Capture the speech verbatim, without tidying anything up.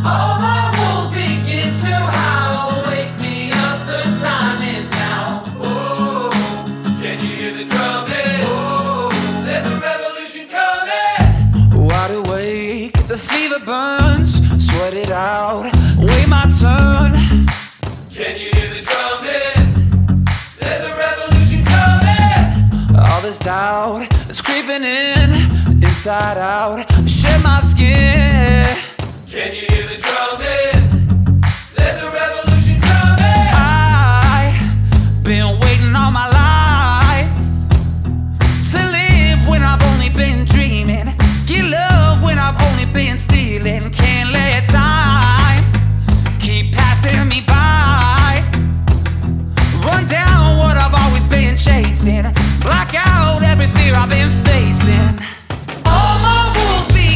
All my wolves begin to howl. Wake me up, the time is now. Oh, can you hear the drumming? Oh, there's a revolution coming. Wide awake, the fever burns. Sweat it out, wait my turn. Can you hear the drumming? There's a revolution coming. All this doubt is creeping in, inside out, shed my skin. Can you hear the drumming? There's a revolution coming. I've been waiting all my life to live when I've only been dreaming, get love when I've only been stealing. Can